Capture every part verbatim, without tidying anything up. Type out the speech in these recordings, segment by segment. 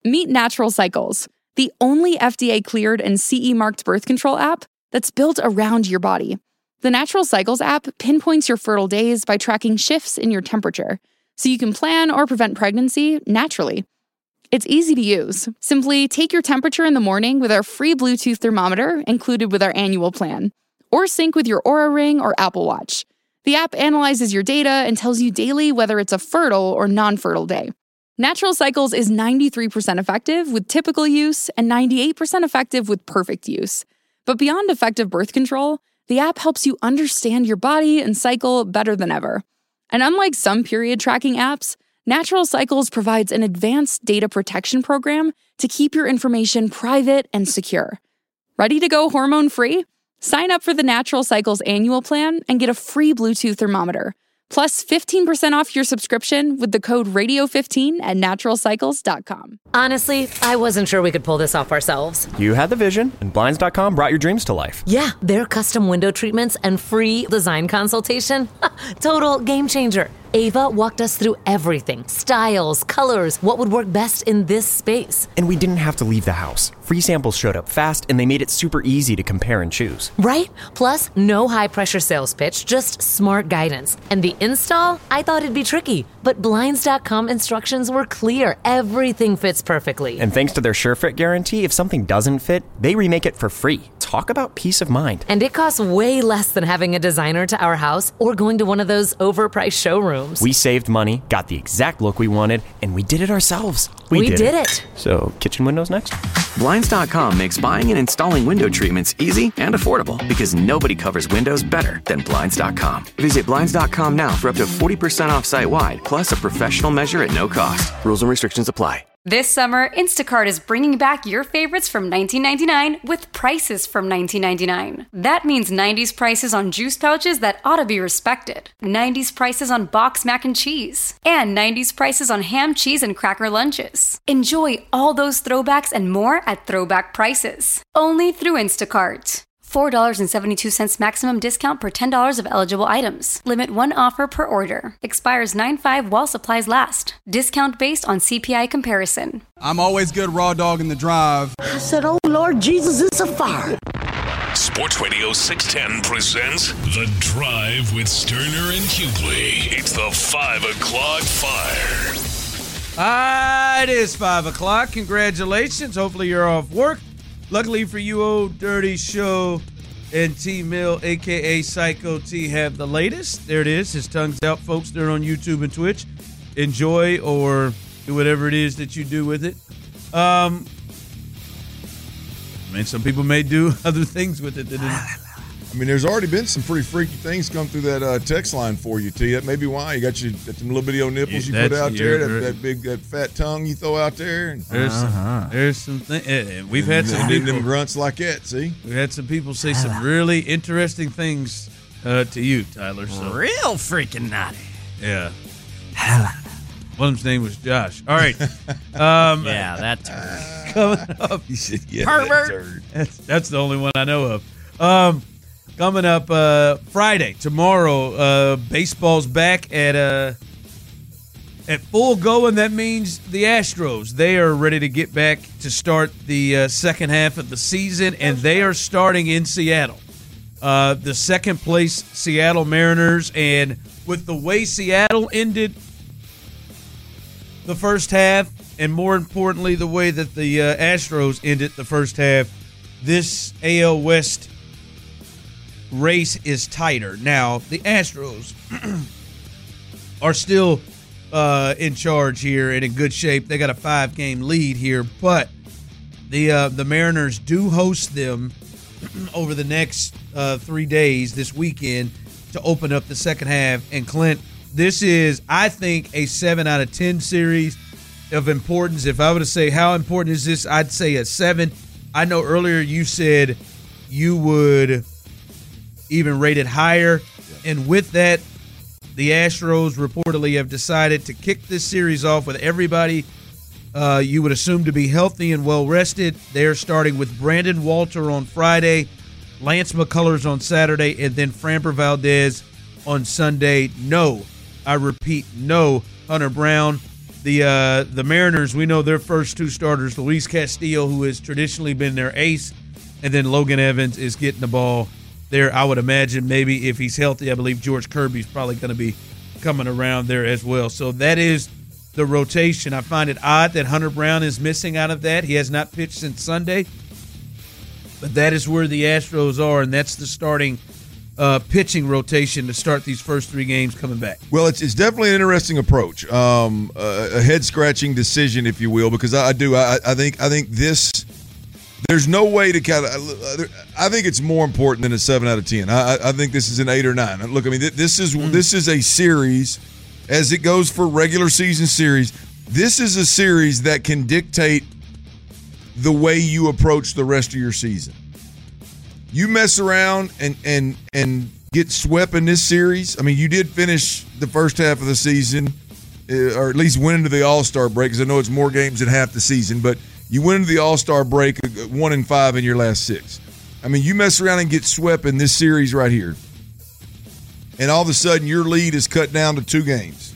Meet Natural Cycles, the only F D A-cleared and C E-marked birth control app that's built around your body. The Natural Cycles app pinpoints your fertile days by tracking shifts in your temperature, so you can plan or prevent pregnancy naturally. It's easy to use. Simply take your temperature in the morning with our free Bluetooth thermometer included with our annual plan, or sync with your Oura Ring or Apple Watch. The app analyzes your data and tells you daily whether it's a fertile or non-fertile day. Natural Cycles is ninety-three percent effective with typical use and ninety-eight percent effective with perfect use. But beyond effective birth control, the app helps you understand your body and cycle better than ever. And unlike some period tracking apps, Natural Cycles provides an advanced data protection program to keep your information private and secure. Ready to go hormone-free? Sign up for the Natural Cycles annual plan and get a free Bluetooth thermometer, plus fifteen percent off your subscription with the code radio fifteen at natural cycles dot com. Honestly, I wasn't sure we could pull this off ourselves. You had the vision, and Blinds dot com brought your dreams to life. Yeah, their custom window treatments and free design consultation. Total game changer. Ava walked us through everything. Styles, colors, what would work best in this space. And we didn't have to leave the house. Free samples showed up fast, and they made it super easy to compare and choose. Right? Plus, no high-pressure sales pitch, just smart guidance. And the install? I thought it'd be tricky, but Blinds dot com instructions were clear. Everything fits perfectly. And thanks to their SureFit guarantee, if something doesn't fit, they remake it for free. Talk about peace of mind. And it costs way less than having a designer to our house or going to one of those overpriced showrooms. We saved money, got the exact look we wanted, and we did it ourselves. We, we did, did it. it. So, kitchen windows next? Blinds dot com makes buying and installing window treatments easy and affordable because nobody covers windows better than Blinds dot com. Visit Blinds dot com now for up to forty percent off site-wide, plus a professional measure at no cost. Rules and restrictions apply. This summer, Instacart is bringing back your favorites from nineteen ninety-nine with prices from nineteen ninety-nine. That means nineties prices on juice pouches that ought to be respected, nineties prices on boxed mac and cheese, and nineties prices on ham, cheese, and cracker lunches. Enjoy all those throwbacks and more at throwback prices, only through Instacart. four dollars and seventy-two cents maximum discount per ten dollars of eligible items. Limit one offer per order. Expires nine five while supplies last. Discount based on C P I comparison. I'm always good raw dog in the drive. I said, oh, Lord Jesus, it's a fire. Sports Radio six ten presents The Drive with Sterner and Hughley. It's the five o'clock fire. Ah, it is five o'clock. Congratulations. Hopefully you're off work. Luckily for you, Old Dirty Show and T-Mill, a k a. Psycho T, have the latest. There it is. His tongue's out, folks. They're on YouTube and Twitch. Enjoy or do whatever it is that you do with it. Um, I mean, some people may do other things with it. That it I mean, there's already been some pretty freaky things come through that uh, text line for you, T. That may be why you got your got them little bitty old nipples Yeah, you put out there, that, right. that big, that fat tongue you throw out there. And, There's uh-huh. some, there's some things. Uh, we've had some and people, them grunts like that. See, we've had some people say some really interesting things uh, to you, Tyler. So real freaking naughty. Yeah. One of them's name was Josh. All right. Um, yeah, that turd. Coming up. You said, yeah, Pervert. that turd. That's, that's the only one I know of. Um, coming up uh, Friday, tomorrow, uh, baseball's back at uh, at full go, and that means the Astros. They are ready to get back to start the uh, second half of the season, and they are starting in Seattle. Uh, the second place Seattle Mariners, and with the way Seattle ended the first half, and more importantly, the way that the uh, Astros ended the first half, this A L West race is tighter. Now, the Astros are still uh, in charge here and in good shape. They got a five-game lead here, but the uh, the Mariners do host them over the next uh, three days this weekend to open up the second half. And Clint, this is, I think, a seven out of ten series of importance. If I were to say how important is this, I'd say a seven. I know earlier you said you would even rate it higher. And with that, the Astros reportedly have decided to kick this series off with everybody uh, you would assume to be healthy and well-rested. They're starting with Brandon Walter on Friday, Lance McCullers on Saturday, and then Framber Valdez on Sunday. No, I repeat, no Hunter Brown. The uh, the Mariners, we know their first two starters, Luis Castillo, who has traditionally been their ace, and then Logan Evans is getting the ball there. I would imagine maybe if he's healthy, I believe George Kirby's probably going to be coming around there as well. So that is the rotation. I find it odd that Hunter Brown is missing out of that. He has not pitched since Sunday. But that is where the Astros are, and that's the starting uh, pitching rotation to start these first three games coming back. Well, it's, it's definitely an interesting approach, um, a, a head-scratching decision, if you will, because I, I do. I, I think I think this – there's no way to kind of – I think it's more important than a seven out of ten. I, I think this is an eight or nine. Look, I mean, this is mm. this is a series, as it goes for regular season series, this is a series that can dictate the way you approach the rest of your season. You mess around and and and get swept in this series. I mean, you did finish the first half of the season, uh, or at least went into the All-Star break, because I know it's more games than half the season, but you went into the All-Star break uh, one and five in your last six. I mean, you mess around and get swept in this series right here, and all of a sudden your lead is cut down to two games.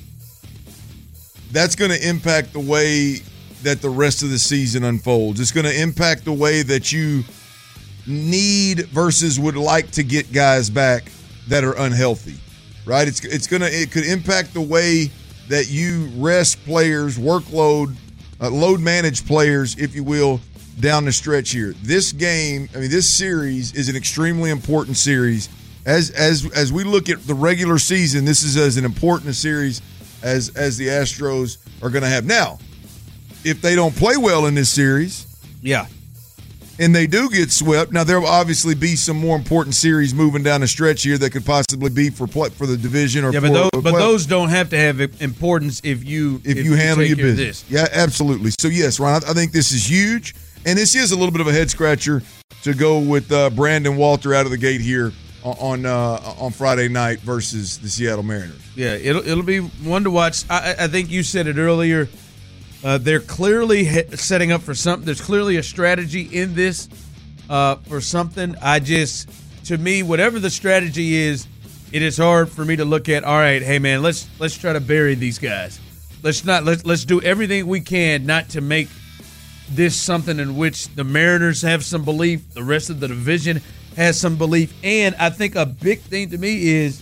That's going to impact the way that the rest of the season unfolds. It's going to impact the way that you need versus would like to get guys back that are unhealthy, right? It's it's going to it could impact the way that you rest players, workload, uh, load manage players, if you will, down the stretch here. This game, I mean, this series is an extremely important series. As as as we look at the regular season, this is as an important a series as as the Astros are going to have now. If they don't play well in this series, yeah, and they do get swept, now there will obviously be some more important series moving down the stretch here that could possibly be for play, for the division or yeah, for, but those, or but play. those don't have to have importance if you if, if you, you handle take your care of business. This. Yeah, absolutely. So yes, Ron, I think this is huge, and this is a little bit of a head scratcher to go with uh, Brandon Walter out of the gate here on uh, on Friday night versus the Seattle Mariners. Yeah, it'll it'll be one to watch. I, I think you said it earlier. Uh, they're clearly he- setting up for something. There's clearly a strategy in this uh, for something. I just, to me, whatever the strategy is, it is hard for me to look at. All right, hey man, let's let's try to bury these guys. Let's not let's let's do everything we can not to make this something in which the Mariners have some belief, the rest of the division has some belief, and I think a big thing to me is,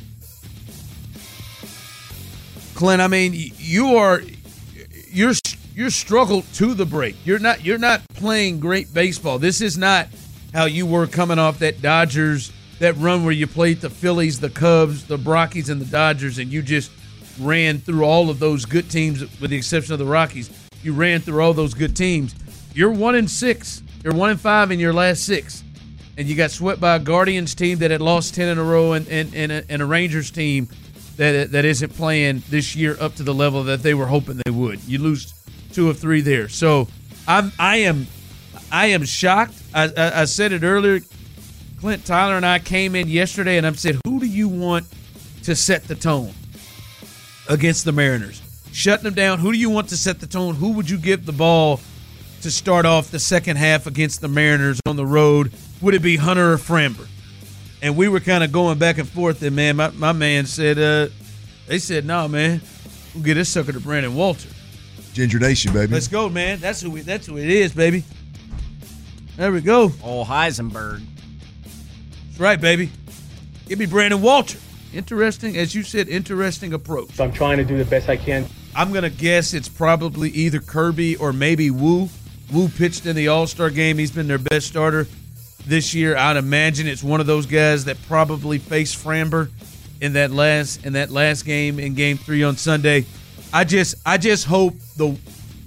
Clint. I mean, you are you're. You're struggled to the break. You're not you're not playing great baseball. This is not how you were coming off that Dodgers, that run where you played the Phillies, the Cubs, the Rockies, and the Dodgers, and you just ran through all of those good teams with the exception of the Rockies. You ran through all those good teams. You're one and six. You're one and five in your last six. And you got swept by a Guardians team that had lost ten in a row and, and, and, a, and a Rangers team that that isn't playing this year up to the level that they were hoping they would. You lose two of three there. So I'm I am I am shocked. I, I, I said it earlier. Clint, Tyler, and I came in yesterday, and I said, who do you want to set the tone against the Mariners? Shutting them down. Who do you want to set the tone? Who would you give the ball to start off the second half against the Mariners on the road? Would it be Hunter or Framber? And we were kind of going back and forth, and man, my, my man said, uh, they said, no, nah, man, we'll get this sucker to Brandon Walter. Ginger Nation, baby. Let's go, man. That's who we, that's who it is, baby. There we go. Oh, Heisenberg. That's right, baby. Give me Brandon Walter. Interesting, as you said, interesting approach. So I'm trying to do the best I can. I'm going to guess it's probably either Kirby or maybe Wu. Wu pitched in the All-Star game. He's been their best starter this year. I'd imagine it's one of those guys that probably faced Framber in that last in that last game in Game Three on Sunday. I just I just hope the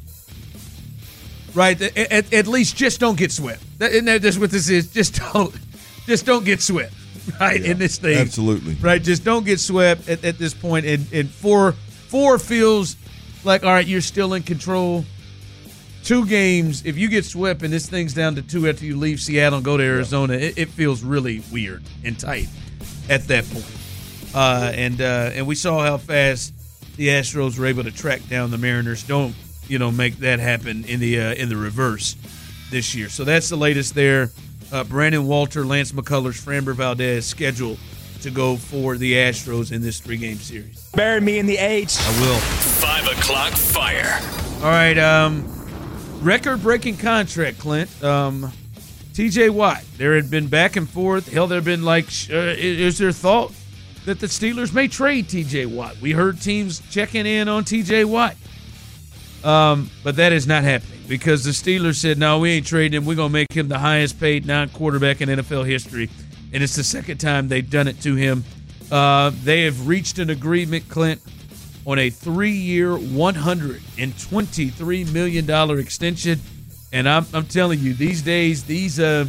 right at, at least just don't get swept. That, and that's what this is. Just don't just don't get swept. Right yeah, in this thing, absolutely. Right, just don't get swept at, at this point. And, and four four feels like all right, you're still in control. Two games, if you get swept and this thing's down to two after you leave Seattle and go to Arizona, yeah. it, it feels really weird and tight at that point. Uh, and uh, and we saw how fast the Astros were able to track down the Mariners. Don't you know make that happen in the uh, in the reverse this year. So that's the latest there. Uh, Brandon Walter, Lance McCullers, Framber Valdez scheduled to go for the Astros in this three-game series. Bury me in the H. I will. Five five o'clock fire. All right, um, record-breaking contract, Clint. Um, T J Watt, there had been back and forth. Hell, there had been like, uh, is there thought that the Steelers may trade T J Watt? We heard teams checking in on T J Watt. Um, but that is not happening because the Steelers said, no, we ain't trading him. We're going to make him the highest-paid non-quarterback in N F L history. And it's the second time they've done it to him. Uh, they have reached an agreement, Clint, on a three-year, one hundred twenty-three million dollars extension. And I'm, I'm telling you, these days, these uh,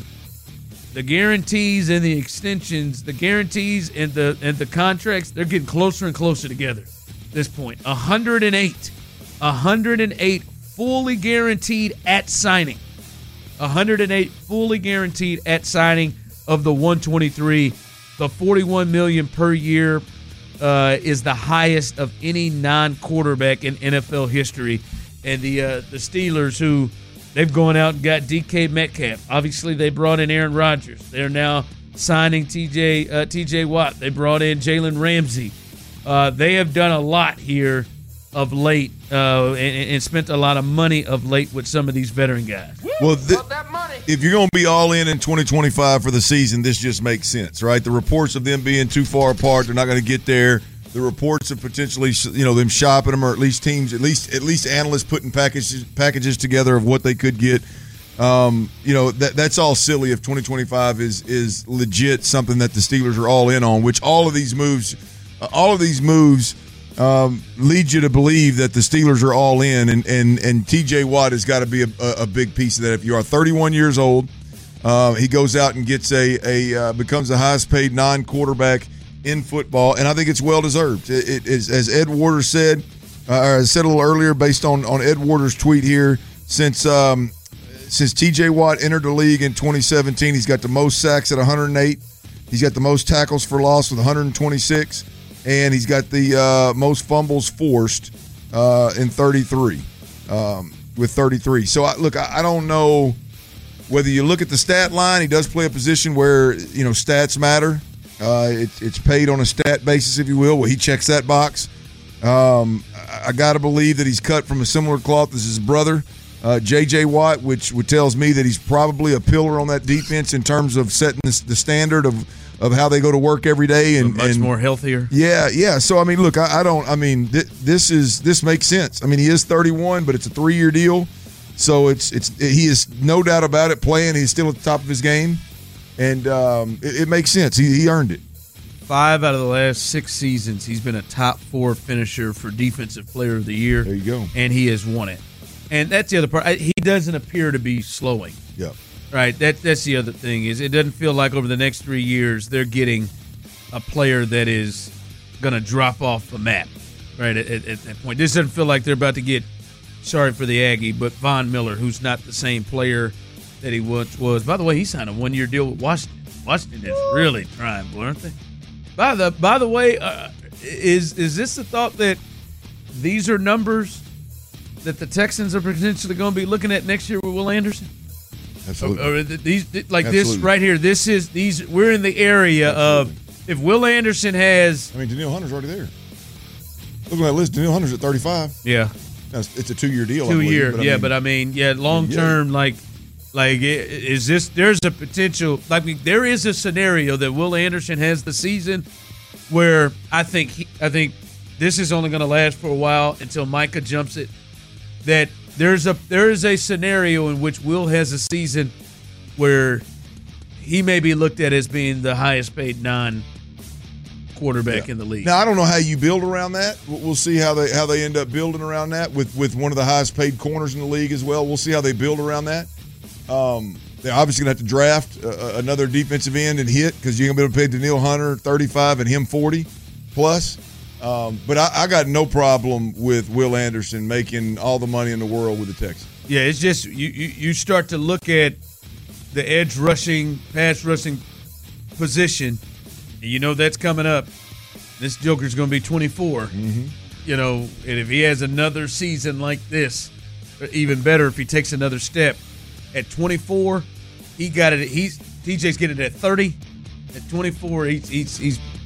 the guarantees and the extensions, the guarantees and the and the contracts, they're getting closer and closer together at this point. one hundred eight. one hundred eight fully guaranteed at signing. one hundred eight fully guaranteed at signing of the one twenty-three. The forty-one million dollars per year uh, is the highest of any non-quarterback in N F L history. And the uh, the Steelers, who they've gone out and got D K Metcalf. Obviously, they brought in Aaron Rodgers. They're now signing T J uh, T J Watt. They brought in Jalen Ramsey. Uh, they have done a lot here of late uh, and, and spent a lot of money of late with some of these veteran guys. Well, th- if you're going to be all in in twenty twenty-five for the season, this just makes sense, right? The reports of them being too far apart, they're not going to get there. The reports of potentially, you know, them shopping them, or at least teams, at least at least analysts putting packages packages together of what they could get. Um, you know, that that's all silly if twenty twenty-five is is legit something that the Steelers are all in on. Which all of these moves, uh, all of these moves. Um, leads you to believe that the Steelers are all in, and and, and T J Watt has got to be a, a big piece of that. If you are thirty-one years old, uh, he goes out and gets a a uh, becomes the highest paid non-quarterback in football, and I think it's well deserved. It, it is, as Ed Waters said, uh, or said a little earlier, based on, on Ed Waters' tweet here. Since um, since T J Watt entered the league in twenty seventeen, he's got the most sacks at one hundred eight. He's got the most tackles for loss with one hundred twenty-six. And he's got the uh, most fumbles forced uh, in thirty-three, um, with thirty-three. So, I, look, I, I don't know whether you look at the stat line. He does play a position where, you know, stats matter. Uh, it, it's paid on a stat basis, if you will. Well, he checks that box. Um, I, I got to believe that he's cut from a similar cloth as his brother, uh, J J Watt, which would tells me that he's probably a pillar on that defense in terms of setting this, the standard of – of how they go to work every day, and much and, more healthier. Yeah, yeah. So I mean, look, I, I don't. I mean, th- this is this makes sense. I mean, he is thirty-one, but it's a three-year deal, so it's it's he is no doubt about it. Playing, he's still at the top of his game, and um, it, it makes sense. He, he earned it. Five out of the last six seasons, he's been a top four finisher for Defensive Player of the Year. There you go. And he has won it. And that's the other part. He doesn't appear to be slowing. Yeah. Right, that that's the other thing is it doesn't feel like over the next three years they're getting a player that is going to drop off the map. Right at, at, at that point, this doesn't feel like they're about to get. Sorry for the Aggie, but Von Miller, who's not the same player that he once was. By the way, he signed a one-year deal with Washington. Washington is really trying, boy, aren't they? By the by the way, uh, is is this the thought that these are numbers that the Texans are potentially going to be looking at next year with Will Anderson? Absolutely. Or, or these like Absolutely. this right here. This is these. We're in the area Absolutely. of if Will Anderson has. I mean, Danielle Hunter's already there. Look at that list. Danielle Hunter's at thirty-five. Yeah, now, it's a two-year deal. Two I believe, year. but I yeah, mean, but I mean, yeah, long term, yeah. like, like is this? There's a potential. Like, there is a scenario that Will Anderson has the season where I think he, I think this is only going to last for a while until Micah jumps it. That. There's a there is a scenario in which Will has a season where he may be looked at as being the highest paid non quarterback yeah. in the league. Now I don't know how you build around that. We'll see how they how they end up building around that with, with one of the highest paid corners in the league as well. We'll see how they build around that. Um, they're obviously going to have to draft uh, another defensive end and hit because you're going to be able to pay Danielle Hunter thirty-five and him forty plus. Um, but I, I got no problem with Will Anderson making all the money in the world with the Texans. Yeah, it's just you, you, you start to look at the edge rushing, pass rushing position, and you know that's coming up. This Joker's going to be twenty-four. Mm-hmm. You know, and if he has another season like this, even better if he takes another step. At twenty-four, he got it. He's T J's getting it at thirty. At twenty-four, he's he's he's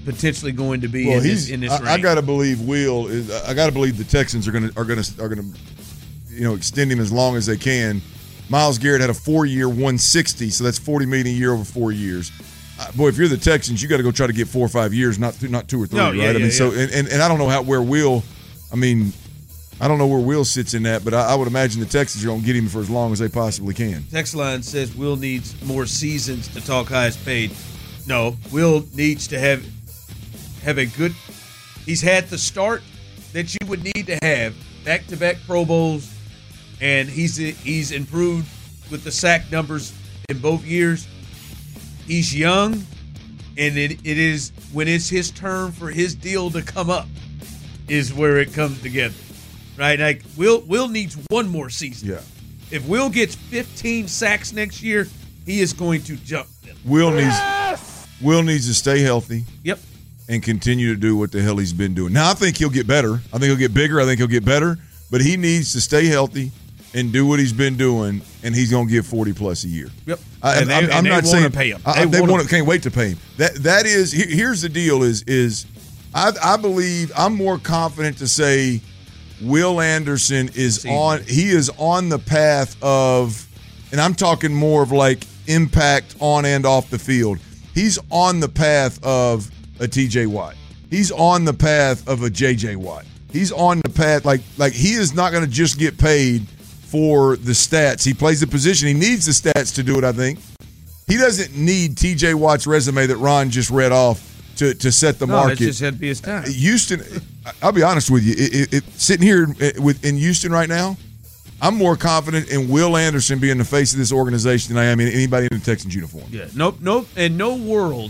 potentially going to be well, in he's, this in this I, range. I got to believe Will is. I got to believe the Texans are going to are going to are going to, you know, extend him as long as they can. Myles Garrett had a four-year one sixty, so that's forty million dollars a year over four years. Uh, boy, if you're the Texans, you got to go try to get four or five years, not th- not two or three, no, right? Yeah, I mean, yeah, so yeah. and, and and I don't know how where Will. I mean, I don't know where Will sits in that, but I, I would imagine the Texans are going to get him for as long as they possibly can. Text line says Will needs more seasons to talk highest paid. No, Will needs to have have a good. He's had the start that you would need to have, back-to-back Pro Bowls, and he's he's improved with the sack numbers in both years. He's young, and it, it is when it's his turn for his deal to come up is where it comes together, right? Like Will Will needs one more season. Yeah. If Will gets fifteen sacks next year, he is going to jump them. Will needs Will needs to stay healthy. Yep. And continue to do what the hell he's been doing. Now I think he'll get better. I think he'll get bigger. I think he'll get better. But he needs to stay healthy and do what he's been doing, and he's going to get forty plus a year. Yep. I, and they, I'm, and I'm they not saying pay him. I, They, they want want to, can't wait to pay him. That that is here, here's the deal. Is is I I believe I'm more confident to say Will Anderson is See. on. He is on the path of, and I'm talking more of like impact on and off the field. He's on the path of a T J Watt. He's on the path of a J J Watt. He's on the path like like he is not going to just get paid for the stats. He plays the position. He needs the stats to do it, I think. He doesn't need T J Watt's resume that Ron just read off to, to set the no, market. it just had to be his time. Houston, I'll be honest with you. It, it, it, sitting here with in Houston right now, I'm more confident in Will Anderson being the face of this organization than I am in anybody in the Texans uniform. Yeah, nope, nope. In no world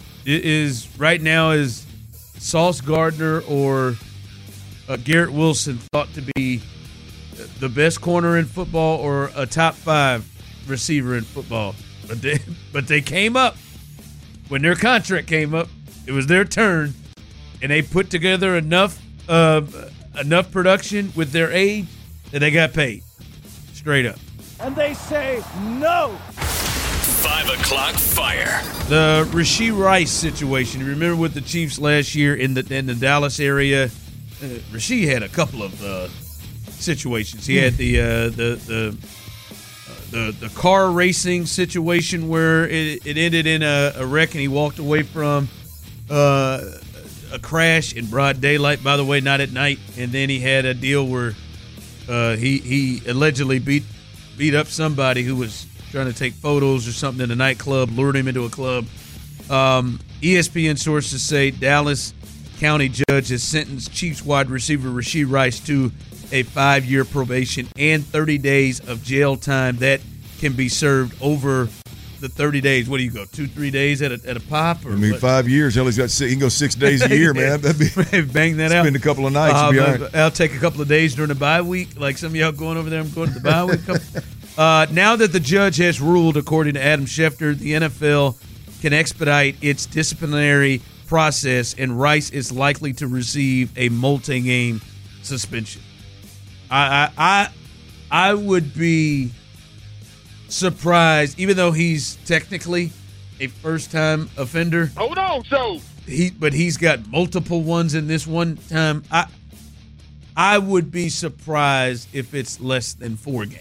is right now is Sauce Gardner or uh, Garrett Wilson thought to be the best corner in football or a top five receiver in football. But they, but they came up. When their contract came up, it was their turn, and they put together enough uh, enough production with their age that they got paid. Straight up. And they say no. Five o'clock fire. The Rashee Rice situation. Remember with the Chiefs last year in the in the Dallas area? Uh, Rashee had a couple of uh, situations. He had the uh, the the, uh, the the car racing situation where it, it ended in a, a wreck and he walked away from uh, a crash in broad daylight. By the way, not at night. And then he had a deal where uh, he he allegedly beat beat up somebody who was trying to take photos or something in a nightclub, lured him into a club. Um, E S P N sources say Dallas County judge has sentenced Chiefs wide receiver Rashee Rice to a five-year probation and thirty days of jail time that can be served over the thirty days. What do you go, two, three days at a, at a pop? Or I mean, what? five years. Hell, he's got six, he can go six days a year, man. That'd be bang that out. Spend a couple of nights. Uh, be all right. I'll take a couple of days during the bye week, like some of y'all going over there. I'm going to the bye week. Uh, now that the judge has ruled, according to Adam Schefter, the N F L can expedite its disciplinary process, and Rice is likely to receive a multi-game suspension. I, I, I, I would be surprised, even though he's technically a first-time offender. Hold on, so he, but he's got multiple ones in this one time. I, I would be surprised if it's less than four games.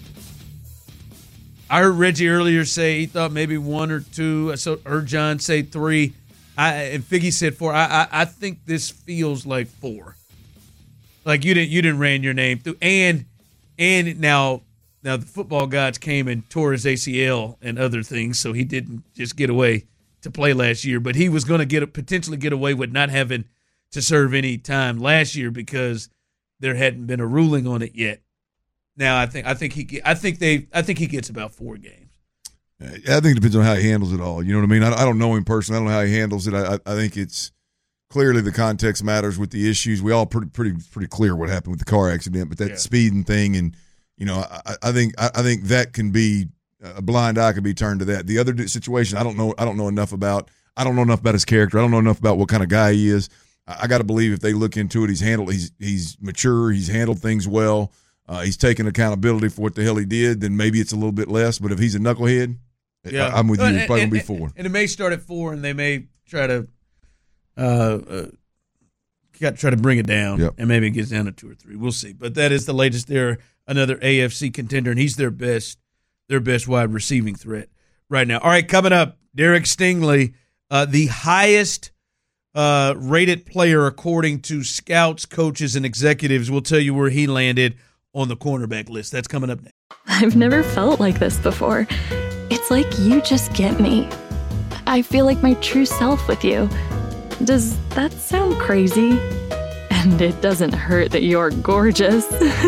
I heard Reggie earlier say he thought maybe one or two. I saw, heard John say three. I and Figgy said four. I, I I think this feels like four. Like you didn't you didn't ran your name through, and and now now the football gods came and tore his A C L and other things, so he didn't just get away to play last year. But he was going to get potentially get away with not having to serve any time last year because there hadn't been a ruling on it yet. Now I think I think he I think they I think he gets about four games. I think it depends on how he handles it all. You know what I mean? I, I don't know him personally. I don't know how he handles it. I, I think it's clearly the context matters with the issues. We all pretty pretty pretty clear what happened with the car accident, but that yeah. speeding thing, and you know, I, I think I, I think that can be a blind eye can be turned to that. The other situation, I don't know. I don't know enough about. I don't know enough about his character. I don't know enough about what kind of guy he is. I, I got to believe if they look into it, he's handled. He's he's mature. He's handled things well. Uh, he's taken accountability for what the hell he did. Then maybe it's a little bit less. But if he's a knucklehead. Yeah, I'm with you. It's probably and, going to be four. And it may start at four, and they may try to Uh, uh, got to try to bring it down, yep. and maybe it gets down to two or three. We'll see. But that is the latest. They're another A F C contender, and he's their best, their best wide receiving threat right now. All right, coming up, Derek Stingley, uh, the highest uh, rated player according to scouts, coaches, and executives. We'll tell you where he landed on the cornerback list. That's coming up next. I've never felt like this before. It's like you just get me. I feel like my true self with you. Does that sound crazy? And it doesn't hurt that you're gorgeous.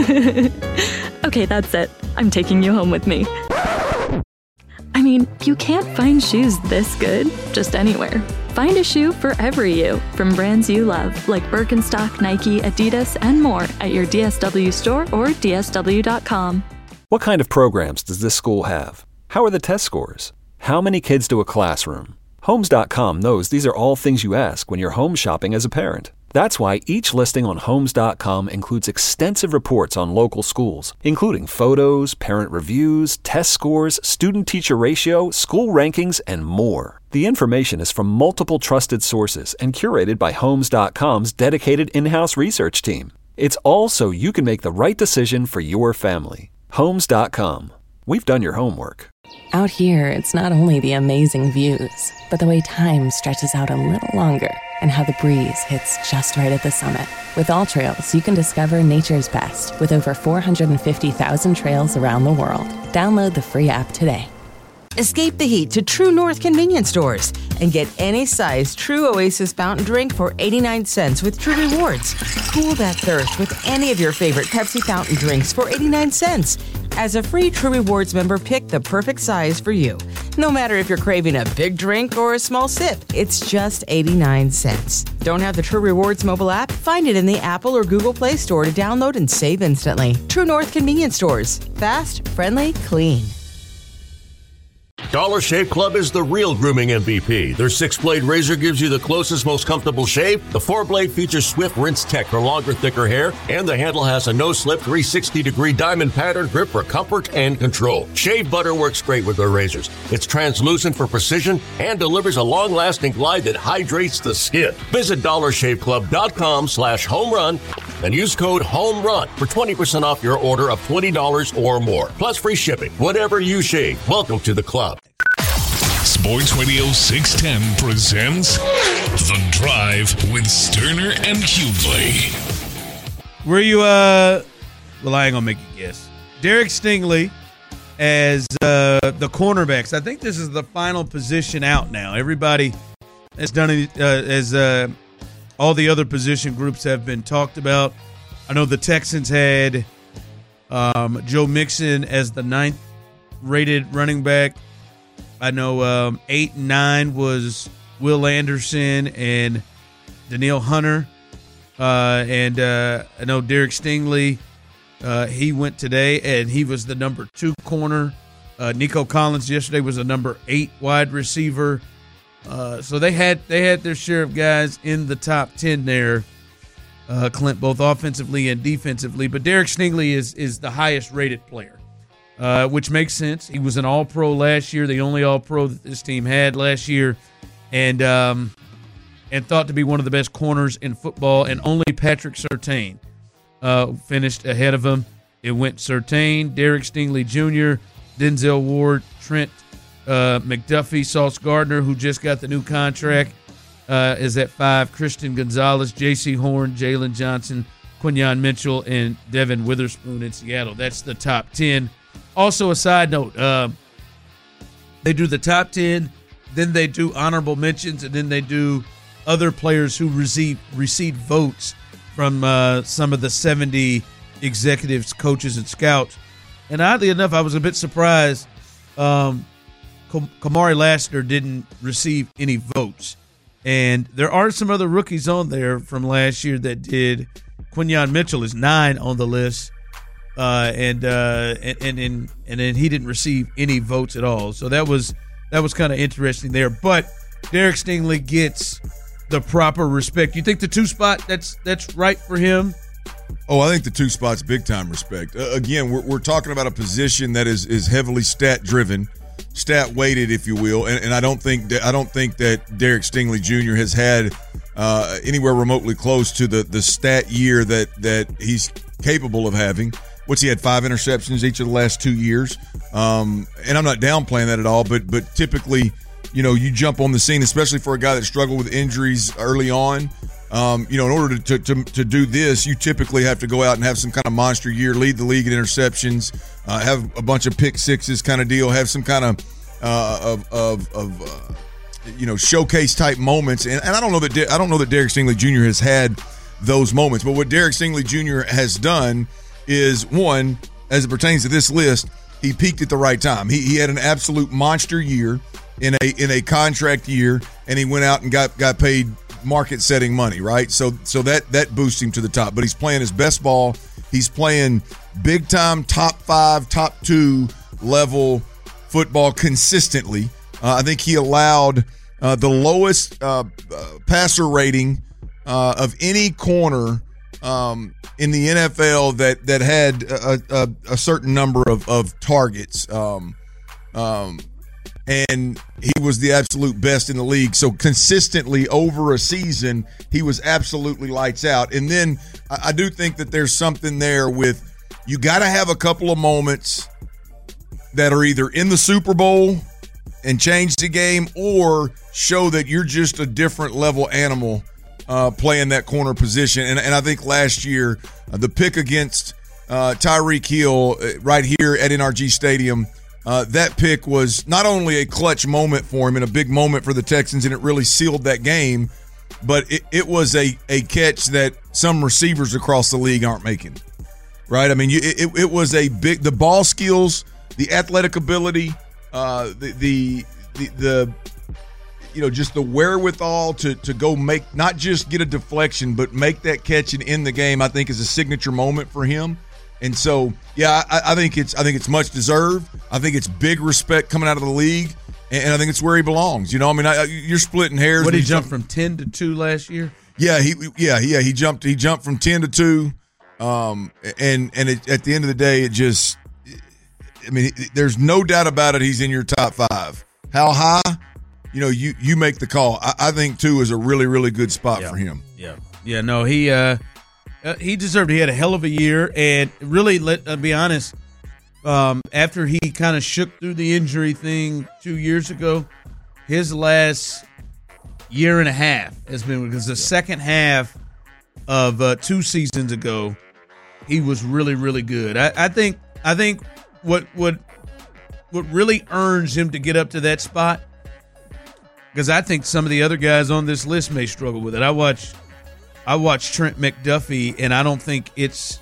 Okay, that's it. I'm taking you home with me. I mean, you can't find shoes this good just anywhere. Find a shoe for every you from brands you love, like Birkenstock, Nike, Adidas, and more at your D S W store or D S W dot com. What kind of programs does this school have? How are the test scores? How many kids do a classroom? Homes dot com knows these are all things you ask when you're home shopping as a parent. That's why each listing on Homes dot com includes extensive reports on local schools, including photos, parent reviews, test scores, student-teacher ratio, school rankings, and more. The information is from multiple trusted sources and curated by Homes dot com's dedicated in-house research team. It's all so you can make the right decision for your family. Homes dot com. We've done your homework. Out here, it's not only the amazing views, but the way time stretches out a little longer and how the breeze hits just right at the summit. With All Trails, you can discover nature's best with over four hundred fifty thousand trails around the world. Download the free app today. Escape the heat to True North convenience stores and get any size True Oasis fountain drink for eighty-nine cents with True Rewards. Cool that thirst with any of your favorite Pepsi fountain drinks for eighty-nine cents. As a free True Rewards member, pick the perfect size for you. No matter if you're craving a big drink or a small sip, it's just eighty-nine cents. Don't have the True Rewards mobile app? Find it in the Apple or Google Play Store to download and save instantly. True North convenience stores. Fast, friendly, clean. Dollar Shave Club is the real grooming M V P. Their six-blade razor gives you the closest, most comfortable shave. The four-blade features swift rinse tech for longer, thicker hair, and the handle has a no-slip three hundred sixty degree diamond pattern grip for comfort and control. Shave butter works great with their razors. It's translucent for precision and delivers a long-lasting glide that hydrates the skin. Visit dollar shave club dot com slash home run and use code HOMERUN for twenty percent off your order of twenty dollars or more. Plus free shipping. Whatever you shave, welcome to the club. Sports Radio six ten presents The Drive with Sterner and Hughley. Were you, uh, well, I ain't gonna make you guess. Derek Stingley as uh, the cornerbacks. I think this is the final position out now. Everybody has done it, uh, as uh, all the other position groups have been talked about. I know the Texans had um, Joe Mixon as the ninth rated running back. I know um, eight and nine was Will Anderson and Danielle Hunter. Uh, and uh, I know Derek Stingley, uh, he went today, and he was the number two corner. Uh, Nico Collins yesterday was a number eight wide receiver. Uh, so they had they had their share of guys in the top ten there, uh, Clint, both offensively and defensively. But Derek Stingley is is the highest rated player. Uh, which makes sense. He was an All-Pro last year, the only All-Pro that this team had last year, and um, and thought to be one of the best corners in football, and only Patrick Surtain uh, finished ahead of him. It went Surtain, Derek Stingley Junior, Denzel Ward, Trent uh, McDuffie, Sauce Gardner, who just got the new contract, uh, is at five, Christian Gonzalez, J C Horn, Jalen Johnson, Quinyon Mitchell, and Devin Witherspoon in Seattle. That's the top ten. Also, a side note, uh, they do the top ten, then they do honorable mentions, and then they do other players who receive receive votes from uh, some of the seventy executives, coaches, and scouts. And oddly enough, I was a bit surprised um, Kamari Lassiter didn't receive any votes. And there are some other rookies on there from last year that did. Quinyon Mitchell is nine on the list. Uh, and, uh, and and and and then he didn't receive any votes at all. So that was that was kind of interesting there. But Derek Stingley gets the proper respect. You think the two spot that's that's right for him? Oh, I think the two spot's big time respect. Uh, again, we're we're talking about a position that is is heavily stat driven, stat weighted, if you will. And, and I don't think that I don't think that Derek Stingley Junior has had uh, anywhere remotely close to the the stat year that that he's capable of having. What's he had five interceptions each of the last two years, um, and I'm not downplaying that at all. But but typically, you know, you jump on the scene, especially for a guy that struggled with injuries early on. Um, you know, in order to, to to do this, you typically have to go out and have some kind of monster year, lead the league in interceptions, uh, have a bunch of pick sixes kind of deal, have some kind of uh, of of, of uh, you know, showcase type moments. And, and I don't know that De- I don't know that Derek Stingley Junior has had those moments. But what Derek Stingley Junior has done is, one, as it pertains to this list, he peaked at the right time. He he had an absolute monster year in a in a contract year, and he went out and got got paid market setting money, right? So so that that boosts him to the top. But he's playing his best ball. He's playing big time top five, top two level football consistently. Uh, I think he allowed uh, the lowest uh, uh, passer rating uh, of any corner um, in the N F L that that had a, a, a certain number of of targets. Um, um, And he was the absolute best in the league. So consistently over a season, he was absolutely lights out. And then I do think that there's something there with, you got to have a couple of moments that are either in the Super Bowl and change the game, or show that you're just a different level animal uh, playing that corner position. And, and I think last year, uh, the pick against uh, Tyreek Hill uh, right here at N R G Stadium, Uh, that pick was not only a clutch moment for him and a big moment for the Texans, and it really sealed that game, but it, it was a, a catch that some receivers across the league aren't making, right? I mean, you, it, it was a big – the ball skills, the athletic ability, uh, the, the the the you know, just the wherewithal to to go make – not just get a deflection, but make that catch and end the game, I think is a signature moment for him. And so, yeah, I, I think it's I think it's much deserved. I think it's big respect coming out of the league, and, and I think it's where he belongs. You know, I mean, I, you're splitting hairs. What did he jump from ten to two last year? Yeah, he yeah yeah he jumped he jumped from ten to two, um, and and it, at the end of the day, it just, I mean, there's no doubt about it. He's in your top five. How high? You know, you you make the call. I, I think two is a really really good spot yeah. for him. Yeah, yeah. No, he. Uh, Uh, he deserved it. He had a hell of a year, and really, let uh, be honest, um, after he kind of shook through the injury thing two years ago, his last year and a half has been, because the second half of uh, two seasons ago, he was really, really good. I, I think I think what what what really earns him to get up to that spot, because I think some of the other guys on this list may struggle with it. I watched. I watched Trent McDuffie, and I don't think it's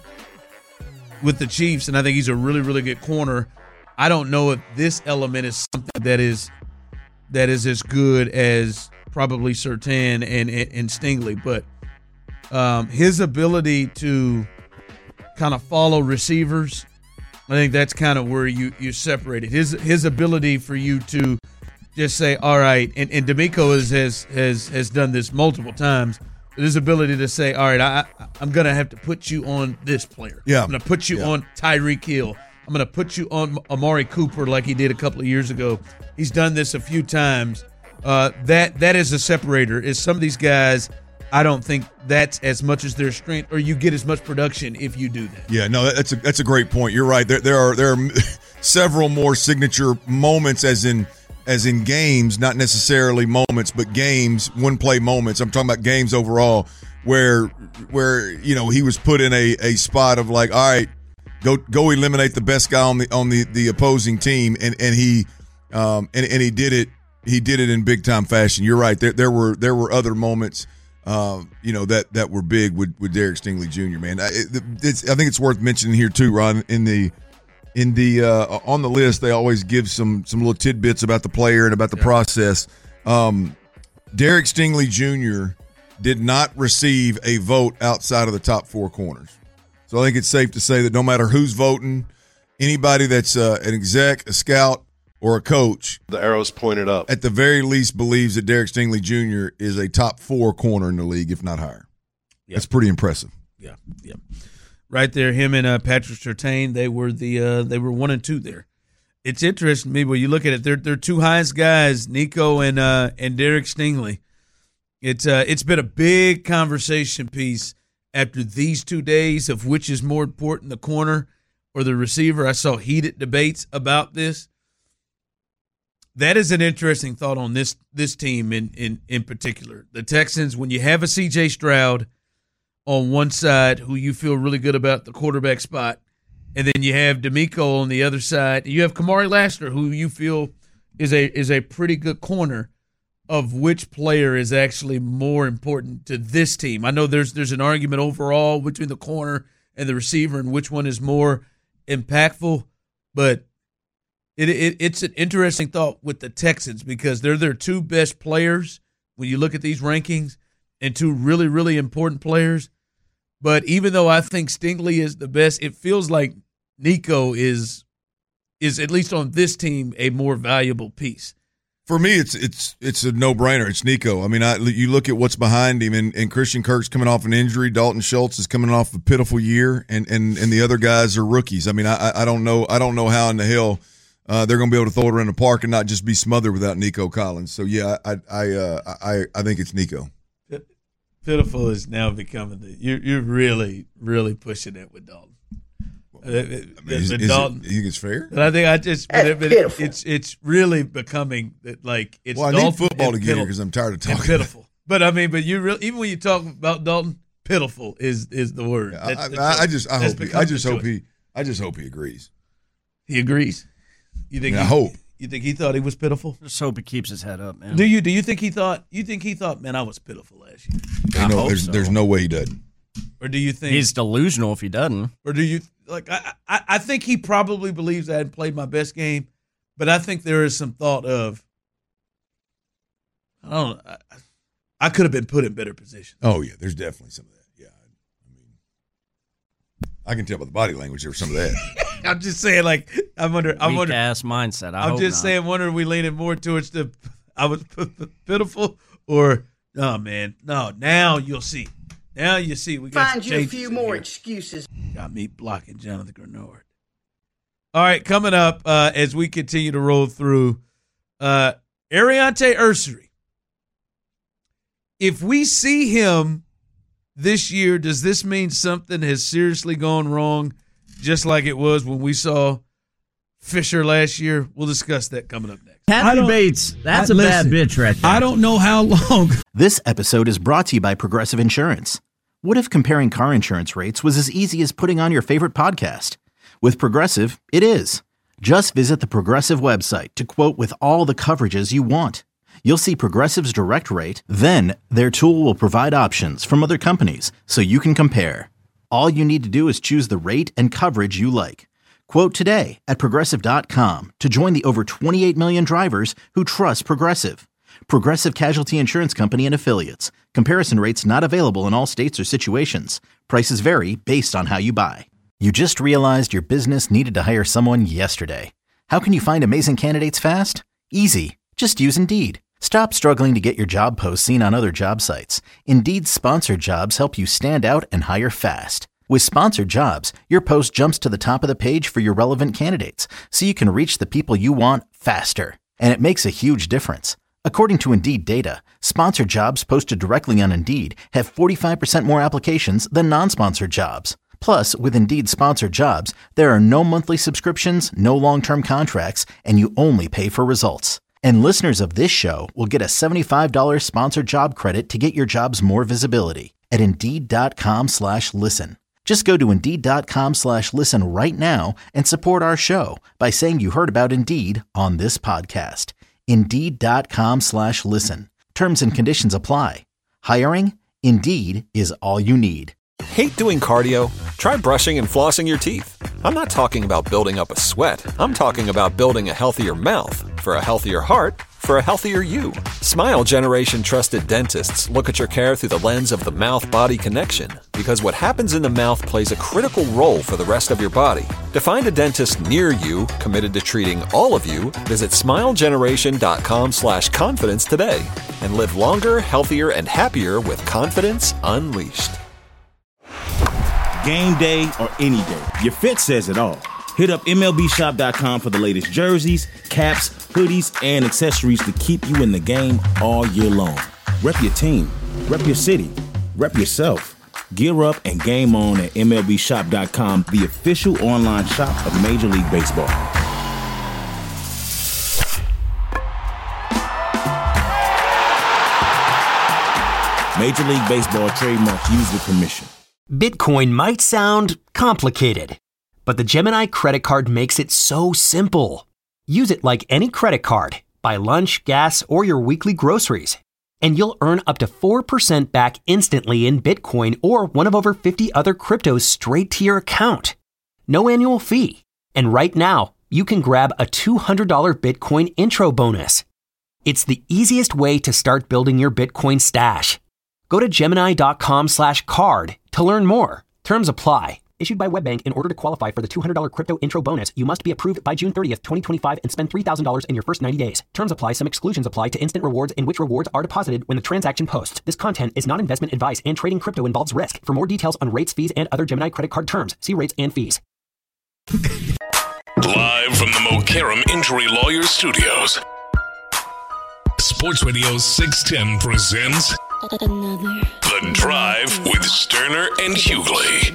with the Chiefs, and I think he's a really, really good corner. I don't know if this element is something that is that is as good as probably Surtain and, and, and Stingley, but um, his ability to kind of follow receivers, I think that's kind of where you, you separate it. His his ability for you to just say, all right, and, and D'Amico has, has, has, has done this multiple times, his ability to say, all right, I, I'm going to have to put you on this player. Yeah. I'm going to put you yeah. on Tyreek Hill. I'm going to put you on Amari Cooper like he did a couple of years ago. He's done this a few times. Uh, that That is a separator. Is some of these guys, I don't think that's as much as their strength, or you get as much production if you do that. Yeah, no, that's a that's a great point. You're right. There there are there are several more signature moments, as in – as in games, not necessarily moments, but games, one-play moments. I'm talking about games overall where, where you know, he was put in a, a spot of like, all right, go go eliminate the best guy on the on the, the opposing team, and and he um and, and he did it he did it in big-time fashion. You're right. There there were there were other moments, um, you know, that that were big with, with Derek Stingley Junior Man, I, it, it's, I think it's worth mentioning here too, Ron, in the. In the uh, on the list, they always give some some little tidbits about the player and about the yeah. process. Um, Derek Stingley Junior did not receive a vote outside of the top four corners. So I think it's safe to say that no matter who's voting, anybody that's uh, an exec, a scout, or a coach, the arrow's pointed up, at the very least believes that Derek Stingley Junior is a top four corner in the league, if not higher. Yep. That's pretty impressive. Yeah, yeah. Right there, him and uh, Patrick Surtain, they were the uh, they were one and two there. It's interesting to me when you look at it. They're they're two highest guys, Nico and uh, and Derek Stingley. It's uh, it's been a big conversation piece after these two days of which is more important, the corner or the receiver. I saw heated debates about this. That is an interesting thought on this this team in, in, in particular. The Texans, when you have a C J Stroud on one side who you feel really good about the quarterback spot, and then you have D'Amico on the other side, you have Kamari Lassiter who you feel is a is a pretty good corner, of which player is actually more important to this team. I know there's there's an argument overall between the corner and the receiver and which one is more impactful, but it, it it's an interesting thought with the Texans because they're their two best players when you look at these rankings and two really, really important players. But even though I think Stingley is the best, it feels like Nico is is at least on this team a more valuable piece. For me, it's it's it's a no-brainer. It's Nico. I mean, I, you look at what's behind him, and, and Christian Kirk's coming off an injury. Dalton Schultz is coming off a pitiful year, and and, and the other guys are rookies. I mean, I I don't know I don't know how in the hell uh, they're going to be able to throw it around the park and not just be smothered without Nico Collins. So yeah, I I uh, I I think it's Nico. Pitiful is now becoming the you're you're really really pushing it with Dalton. I mean, is, is Dalton, it, you think it's fair? But I think I just but it, but it, it's it's really becoming that like it's. Well, I Dalton need football to get pitiful, here because I'm tired of talking. Pitiful, but I mean, but you really even when you talk about Dalton, pitiful is is the word. Yeah, I, I, I just I hope he, I just hope he I just hope he agrees. He agrees. You think? I, mean, he, I hope. You think he thought he was pitiful? Just hope he keeps his head up, man. Do you? Do you think he thought? You think he thought? Man, I was pitiful last year. I know, hope there's so. there's no way he doesn't. Or do you think he's delusional if he doesn't? Or do you like? I, I I think he probably believes I hadn't played my best game, but I think there is some thought of I don't know. I, I could have been put in better position. Oh yeah, there's definitely some of that. Yeah, I mean, I can tell by the body language there was some of that. I'm just saying, like I'm under. I'm Weak under. ass mindset. I I'm hope just not. saying, wonder are we leaning more towards the I was pitiful or no man no now you'll see. Now you see, we got Find some you a changes few in more here. excuses. Got me blocking Jonathan Grenard. All right, coming up uh, as we continue to roll through, uh, Ariante Ursery. If we see him this year, does this mean something has seriously gone wrong, just like it was when we saw Fisher last year? We'll discuss that coming up next. Kathy Bates, that's I, a listen, bad bitch right there. I don't know how long. This episode is brought to you by Progressive Insurance. What if comparing car insurance rates was as easy as putting on your favorite podcast? With Progressive, it is. Just visit the Progressive website to quote with all the coverages you want. You'll see Progressive's direct rate, then their tool will provide options from other companies so you can compare. All you need to do is choose the rate and coverage you like. Quote today at Progressive dot com to join the over twenty-eight million drivers who trust Progressive. Progressive Casualty Insurance Company and Affiliates. Comparison rates not available in all states or situations. Prices vary based on how you buy. You just realized your business needed to hire someone yesterday. How can you find amazing candidates fast? Easy. Just use Indeed. Stop struggling to get your job posts seen on other job sites. Indeed's sponsored jobs help you stand out and hire fast. With sponsored jobs, your post jumps to the top of the page for your relevant candidates, so you can reach the people you want faster. And it makes a huge difference. According to Indeed data, sponsored jobs posted directly on Indeed have forty-five percent more applications than non-sponsored jobs. Plus, with Indeed sponsored jobs, there are no monthly subscriptions, no long-term contracts, and you only pay for results. And listeners of this show will get a seventy-five dollars sponsored job credit to get your jobs more visibility at Indeed.com slash listen. Just go to Indeed.com slash listen right now and support our show by saying you heard about Indeed on this podcast. Indeed.com slash listen. Terms and conditions apply. Hiring? Indeed is all you need. Hate doing cardio? Try brushing and flossing your teeth. I'm not talking about building up a sweat. I'm talking about building a healthier mouth. For a healthier heart, for a healthier you. Smile Generation trusted dentists look at your care through the lens of the mouth-body connection, because what happens in the mouth plays a critical role for the rest of your body. To find a dentist near you committed to treating all of you, visit smilegeneration.com slash confidence today and live longer, healthier, and happier with confidence unleashed. Game day or any day, your fit says it all. Hit up M L B shop dot com for the latest jerseys, caps, hoodies, and accessories to keep you in the game all year long. Rep your team Rep your city. Rep yourself. Gear up and game on at M L B shop dot com, the official online shop of Major League Baseball. Major League Baseball trademark used with permission. Bitcoin might sound complicated, but the Gemini credit card makes it so simple. Use it like any credit card. Buy lunch, gas, or your weekly groceries, and you'll earn up to four percent back instantly in Bitcoin or one of over fifty other cryptos straight to your account. No annual fee. And right now, you can grab a two hundred dollars Bitcoin intro bonus. It's the easiest way to start building your Bitcoin stash. Go to Gemini.com slash card to learn more. Terms apply. Issued by WebBank. In order to qualify for the two hundred dollars crypto intro bonus, you must be approved by June thirtieth, twenty twenty-five and spend three thousand dollars in your first ninety days. Terms apply. Some exclusions apply to instant rewards in which rewards are deposited when the transaction posts. This content is not investment advice and trading crypto involves risk. For more details on rates, fees, and other Gemini credit card terms, see rates and fees. Live from the Mokaram Injury Lawyers Studios. Sports Radio six ten presents Another The Drive with Sterner and Hughley.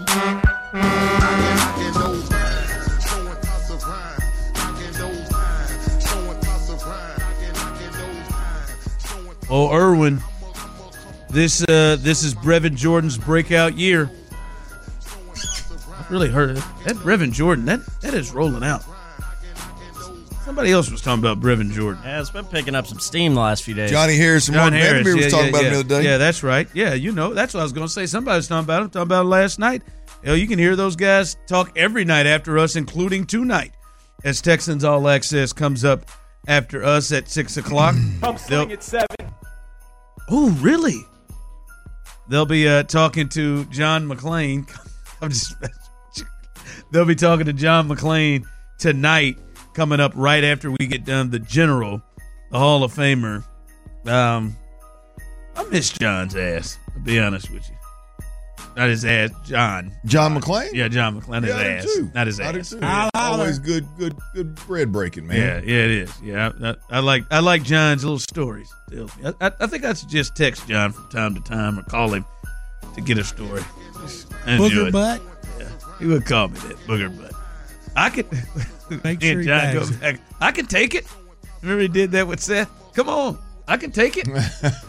Oh, Irwin, this uh, this is Brevin Jordan's breakout year. I've really heard of it. That Brevin Jordan, that, that is rolling out. Somebody else was talking about Brevin Jordan. Yeah, it's been picking up some steam the last few days. Johnny Harris and John Mark Harris, Vandermeer was yeah, talking yeah, about yeah. him the other day. Yeah, that's right. Yeah, you know, that's what I was going to say. Somebody was talking about him, talking about it last night. You know, you can hear those guys talk every night after us, including tonight, as Texans All Access comes up after us at six o'clock. I'm swing at seven. Oh, really? They'll be uh, talking to John McClain. I'm just. They'll be talking to John McClain tonight, coming up right after we get done. The General, the Hall of Famer. Um, I miss John's ass, to be honest with you. Not his ass, John. John McClain? Yeah, John McClain. His Yeah, I do ass, too. not his I do ass. too. Always good, good, good bread breaking, man. Yeah, yeah, it is. Yeah, I, I, I like I like John's little stories. I, I, I think I should just text John from time to time or call him to get a story. I enjoy Booger it. butt. Yeah, he would call me that booger butt. I could make me sure and he John bags go it. back. I can take it. Remember he did that with Seth? Come on, I can take it.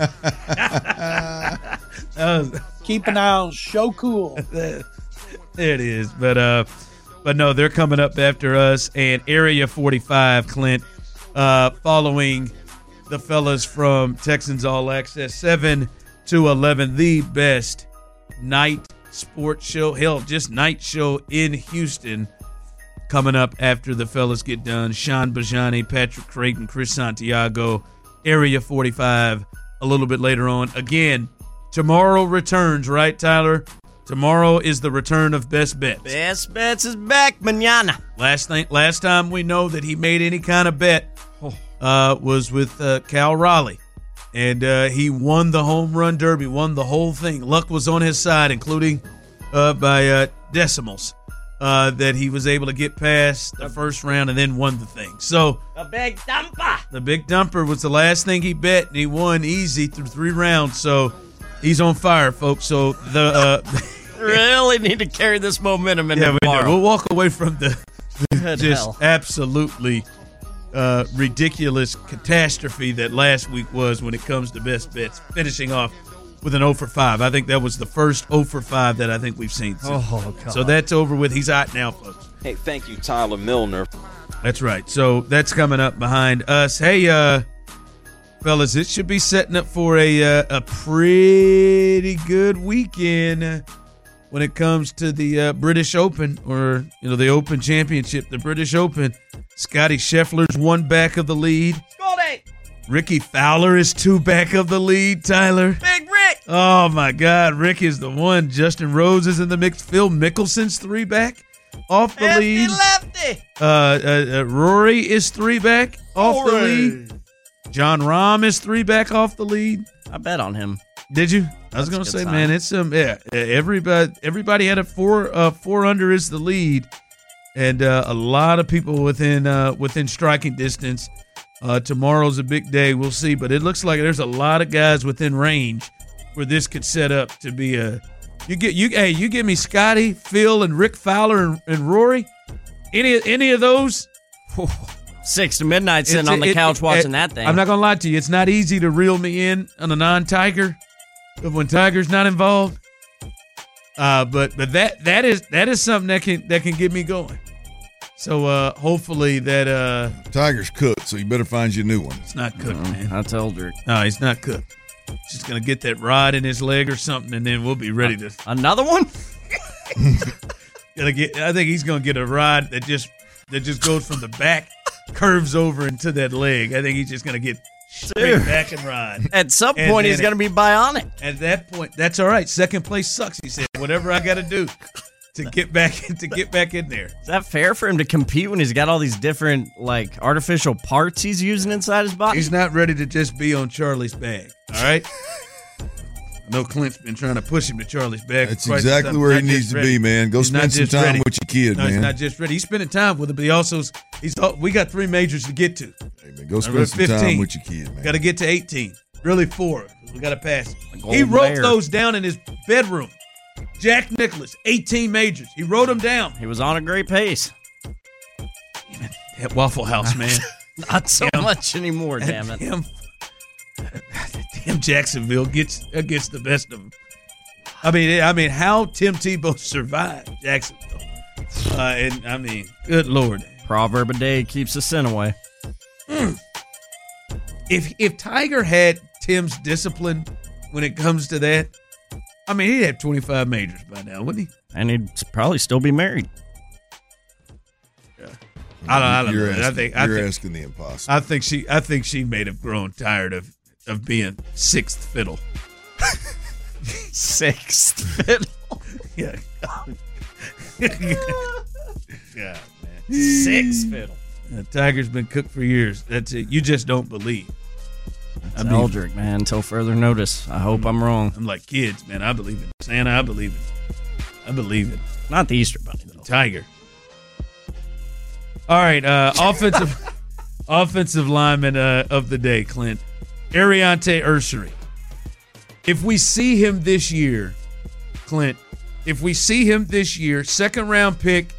That was- Keep an eye on Show Cool. there it is. But uh, but no, they're coming up after us and Area forty-five, Clint, uh, following the fellas from Texans All Access, seven to eleven, the best night sports show, hell, just night show in Houston. Coming up after the fellas get done, Sean Bajani, Patrick Creighton, Chris Santiago, Area forty-five a little bit later on. Again, tomorrow returns, right, Tyler? Tomorrow is the return of Best Bets. Best Bets is back, mañana. Last night, last time we know that he made any kind of bet uh, was with uh, Cal Raleigh. And uh, he won the home run derby, won the whole thing. Luck was on his side, including uh, by uh, decimals, uh, that he was able to get past the first round and then won the thing. So The big dumper. the big dumper was the last thing he bet, and he won easy through three rounds. So he's on fire, folks. So the uh, Really need to carry this momentum into yeah, we know. tomorrow. We'll walk away from the, the Good just hell. absolutely uh, ridiculous catastrophe that last week was when it comes to best bets, finishing off with an oh for five. I think that was the first oh for five that I think we've seen. So, Oh, God. so that's over with. He's out now, folks. Hey, thank you, Tyler Milner. That's right. So that's coming up behind us. Hey, uh, fellas, it should be setting up for a uh, a pretty good weekend uh, when it comes to the uh, British Open, or you know, the Open Championship, the British Open. Scotty Scheffler's one back of the lead. Scotty! Ricky Fowler is two back of the lead. Tyler. Big Rick! Oh my God, Rick is the one. Justin Rose is in the mix. Phil Mickelson's three back off the Lefty, lead. lefty! Uh, uh, uh, Rory is three back off the lead. John Rahm is three back off the lead. I bet on him. Did you? I was That's a gonna good say, sign. man, it's um, yeah. Everybody, everybody had a four, uh, four under is the lead, and uh, a lot of people within, uh, within striking distance. Uh, tomorrow's a big day. We'll see, but it looks like there's a lot of guys within range where this could set up to be a you get you hey you give me Scotty, Phil, and Rick Fowler and, and Rory, any any of those. Six to midnight sitting on the it, couch it, watching it, that thing. I'm not gonna lie to you, it's not easy to reel me in on a non-Tiger, but when Tiger's not involved, uh, but but that that is that is something that can that can get me going. So uh, hopefully that uh, Tiger's cooked, so you better find you a new one. It's not cooked, no, man. I told her. No, he's not cooked. He's just gonna get that rod in his leg or something, and then we'll be ready to another one. Gonna get. I think he's gonna get a rod that just that just goes from the back, curves over into that leg. I think he's just gonna get straight Dude. back and ride. At some And point, then he's going to be bionic. At that point, that's all right. Second place sucks. He said, "Whatever I got to do to get back to get back in there." Is that fair for him to compete when he's got all these different like artificial parts he's using inside his body? He's not ready to just be on Charlie's bag. All right. I know Clint's been trying to push him to Charlie's bag. That's for quite some exactly time. where he Not needs just to ready. be, man. Go He's spend not some just time ready. with your kid, no, man. he's not just ready. He's spending time with him, but he also he's. We got three majors to get to. Hey, man, go We're spend at some time fifteen. with your kid, man. Got to get to eighteen. Really four. We got to pass. The He golden wrote bear. those down in his bedroom. Jack Nicklaus, eighteen majors. He wrote them down. He was on a great pace. That Waffle House, man. Not so Damn. much anymore, damn it. Damn, damn Jacksonville gets uh, gets the best of them. I mean, I mean, how Tim Tebow survived Jacksonville. Uh, and I mean, good Lord. Proverb a day keeps the sin away. Mm. If if Tiger had Tim's discipline when it comes to that, I mean, he'd have twenty-five majors by now, wouldn't he? And he'd probably still be married. Yeah. I don't, I don't You're know. asking, I think I you're think, asking the impossible. I think she I think she may have grown tired of, of being sixth fiddle. Sixth fiddle. Yeah. Yeah, man. Sixth fiddle. Uh, Tiger's been cooked for years. That's it. You just don't believe. It's Eldrick, man, until further notice. I hope I'm wrong. I'm like kids, man. I believe in Santa. I believe it. I believe it. Not the Easter Bunny, though. Tiger. All right, uh, offensive offensive lineman uh, of the day, Clint. Ariante Ursery. If we see him this year, Clint, if we see him this year, second round pick,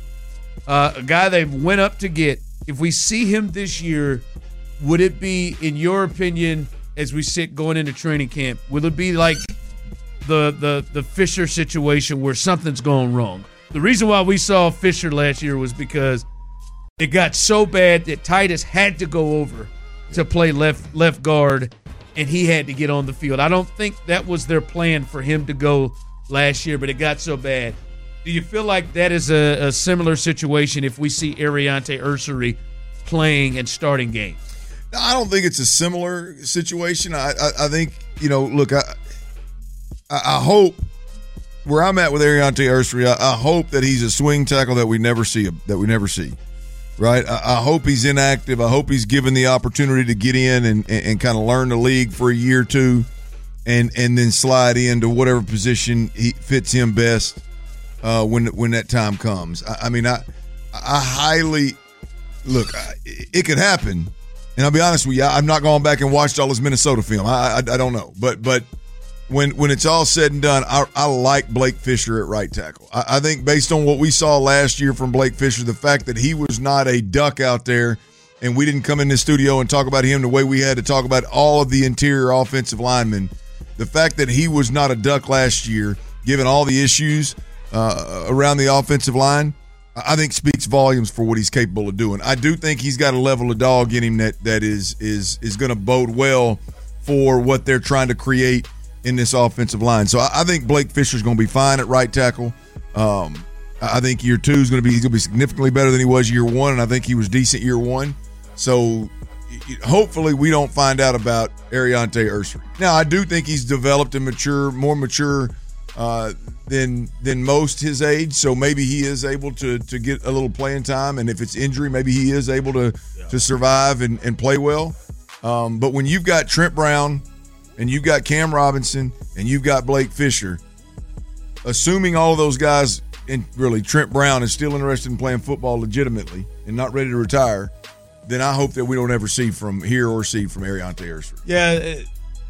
uh, a guy they went up to get, if we see him this year, would it be, in your opinion, as we sit going into training camp, will it be like the the the Fisher situation where something's going wrong? The reason why we saw Fisher last year was because it got so bad that Titus had to go over to play left left guard, and he had to get on the field. I don't think that was their plan for him to go last year, but it got so bad. Do you feel like that is a, a similar situation if we see Ariante Ursery playing and starting games? No, I don't think it's a similar situation. I, I, I think, you know, look, I, I, I hope where I'm at with Ariante Ursery, I, I hope that he's a swing tackle that we never see, that we never see. Right, I, I hope he's inactive. I hope he's given the opportunity to get in and, and, and kind of learn the league for a year or two, and and then slide into whatever position he fits him best uh, when when that time comes. I, I mean, I I highly look. I, it could happen, and I'll be honest with you. I'm not going back and watched all his Minnesota film. I I, I don't know, but but. When when it's all said and done, I, I like Blake Fisher at right tackle. I, I think based on what we saw last year from Blake Fisher, the fact that he was not a duck out there and we didn't come in the studio and talk about him the way we had to talk about all of the interior offensive linemen, the fact that he was not a duck last year, given all the issues uh, around the offensive line, I think speaks volumes for what he's capable of doing. I do think he's got a level of dog in him that that is is is going to bode well for what they're trying to create in this offensive line. So I, I think Blake Fisher's going to be fine at right tackle. Um, I think year two is going to be he's going to be significantly better than he was year one, and I think he was decent year one. So hopefully we don't find out about Ariante Ursery. Now I do think he's developed and mature, more mature uh, than than most his age. So maybe he is able to to get a little playing time, and if it's injury, maybe he is able to yeah. to survive and, and play well. Um, but when you've got Trent Brown, and you've got Cam Robinson, and you've got Blake Fisher, assuming all of those guys, and really Trent Brown is still interested in playing football legitimately and not ready to retire, then I hope that we don't ever see from here or see from Ariante Ursery. Yeah,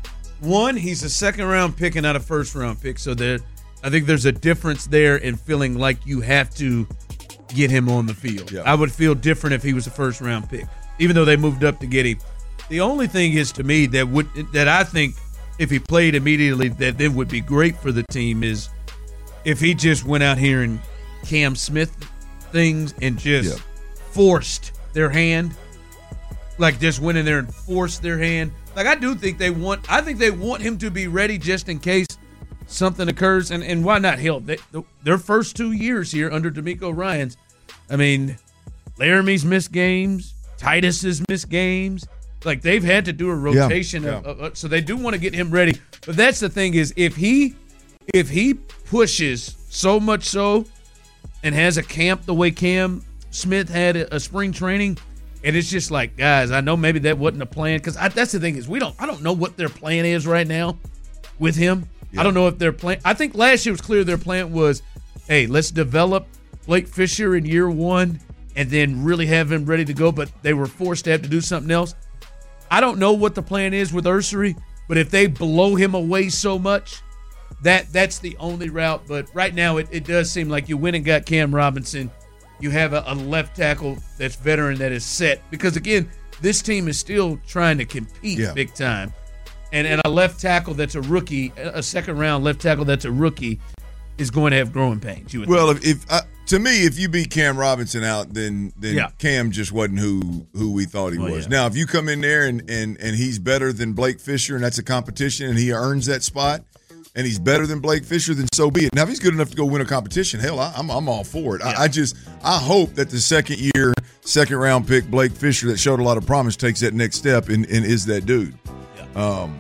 one, he's a second round pick and not a first round pick, so there, I think there's a difference there in feeling like you have to get him on the field. Yeah. I would feel different if he was a first round pick, even though they moved up to get him. The only thing is, to me, that would that I think if he played immediately, that then would be great for the team is if he just went out here and Cam Smith things and just yeah. forced their hand, like just went in there and forced their hand. Like I do think they want, I think they want him to be ready just in case something occurs. And, and why not? Hell, they, their first two years here under D'Amico Ryans, I mean, Laramie's missed games, Titus has missed games. Like they've had to do a rotation, yeah, of, yeah. of, of, so they do want to get him ready. But that's the thing is, if he if he pushes so much so, and has a camp the way Cam Smith had a, a spring training, and it's just like, guys, I know maybe that wasn't a plan because that's the thing is we don't I don't know what their plan is right now with him. Yeah. I don't know if their plan. I think last year was clear their plan was, hey, let's develop Blake Fisher in year one, and then really have him ready to go. But they were forced to have to do something else. I don't know what the plan is with Ursery, but if they blow him away so much, that that's the only route. But right now, it, it does seem like you went and got Cam Robinson. You have a, a left tackle that's veteran that is set. Because, again, this team is still trying to compete yeah. big time. And, and a left tackle that's a rookie, a second-round left tackle that's a rookie, is going to have growing pains. You would well, think. if, if uh, to me, if you beat Cam Robinson out, then then yeah. Cam just wasn't who who we thought he well, was. Yeah. Now, if you come in there and, and and he's better than Blake Fisher, and that's a competition, and he earns that spot, and he's better than Blake Fisher, then so be it. Now, if he's good enough to go win a competition, hell, I, I'm I'm all for it. Yeah. I, I just I hope that the second year, second round pick Blake Fisher that showed a lot of promise takes that next step and, and is that dude. Yeah. Um,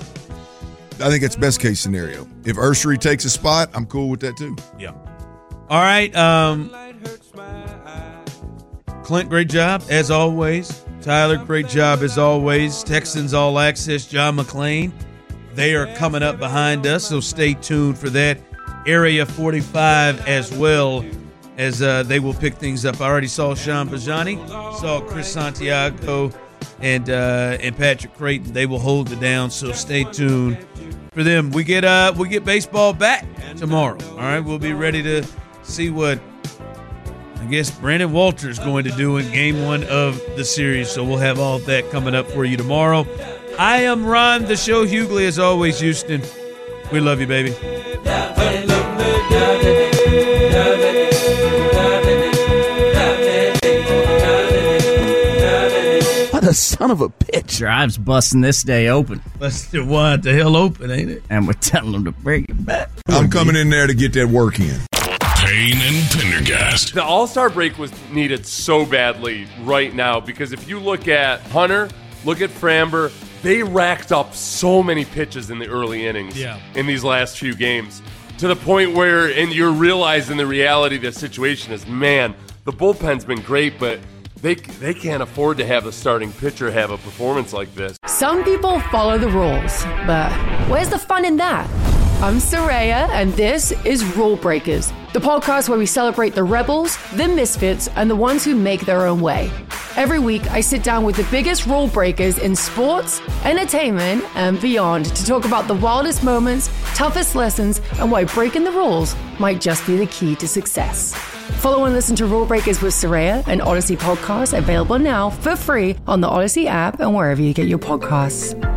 I think that's best case scenario. If Ursery takes a spot, I'm cool with that too. Yeah. All right. Um, Clint, great job as always. Tyler, great job as always. Texans All Access, John McClain. They are coming up behind us, so stay tuned for that. Area forty-five as well, as uh, they will pick things up. I already saw Sean Bajani, saw Chris Santiago, and uh, and Patrick Creighton. They will hold it down, so stay tuned for them. We get uh we get baseball back tomorrow. All right, we'll be ready to see what I guess Brandon Walter's going to do in game one of the series. So we'll have all of that coming up for you tomorrow. I am Ron, the show Hughley, as always, Houston. We love you, baby. What a son of a bitch. Drive's busting this day open. Busted wide the hell open, ain't it? And we're telling them to bring it back. I'm coming in there to get that work in. Payne and Pendergast. The All-Star break was needed so badly right now because if you look at Hunter, look at Framber, they racked up so many pitches in the early innings yeah. in these last few games to the point where, and you're realizing the reality of the situation is, man, the bullpen's been great, but they they can't afford to have the starting pitcher have a performance like this. Some people follow the rules, but where's the fun in that? I'm Saraya, and this is Rule Breakers, the podcast where we celebrate the rebels, the misfits, and the ones who make their own way. Every week, I sit down with the biggest rule breakers in sports, entertainment, and beyond to talk about the wildest moments, toughest lessons, and why breaking the rules might just be the key to success. Follow and listen to Rule Breakers with Saraya, an Odyssey podcast available now for free on the Odyssey app and wherever you get your podcasts.